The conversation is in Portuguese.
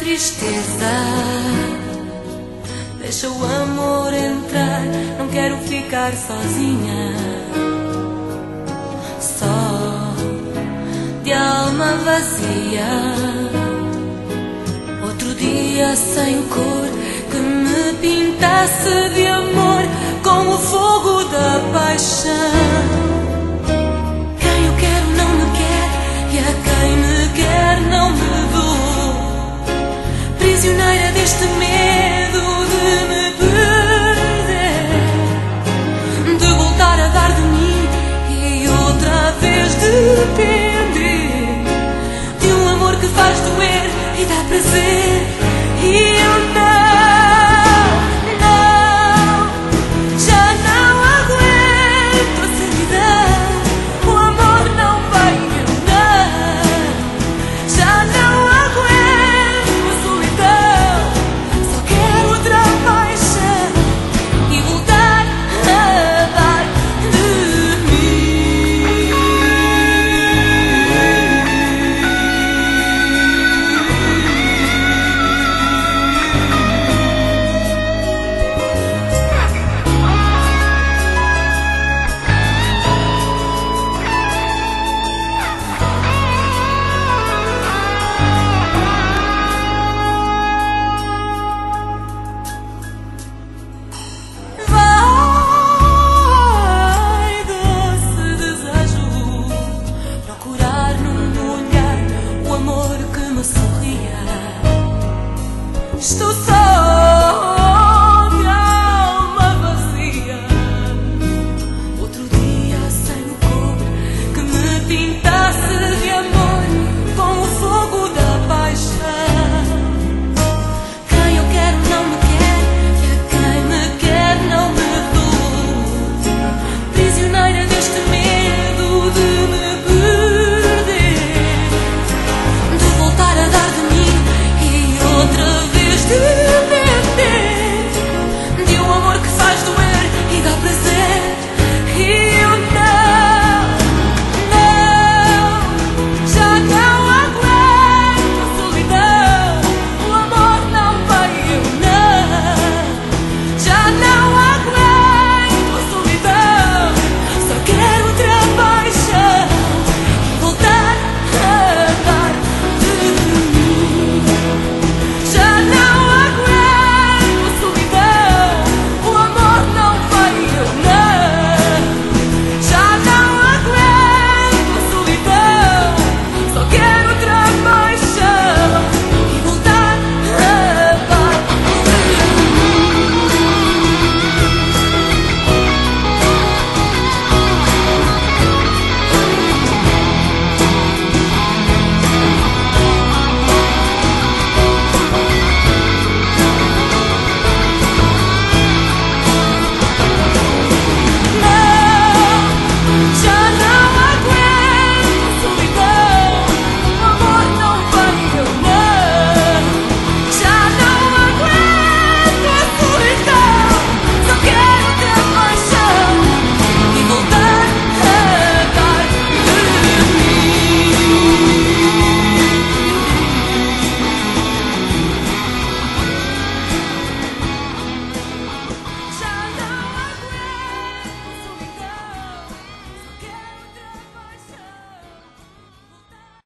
tristeza. Deixa o amor entrar, não quero ficar sozinha, só de alma vazia. Outro dia sem cor que me pintasse de amor com o fogo da paixão. Quem eu quero não me quer e a quem me quer não me dou. Prisioneira deste medo de me perder, de voltar a dar de mim e outra vez depender de um amor que faz doer e dá prazer.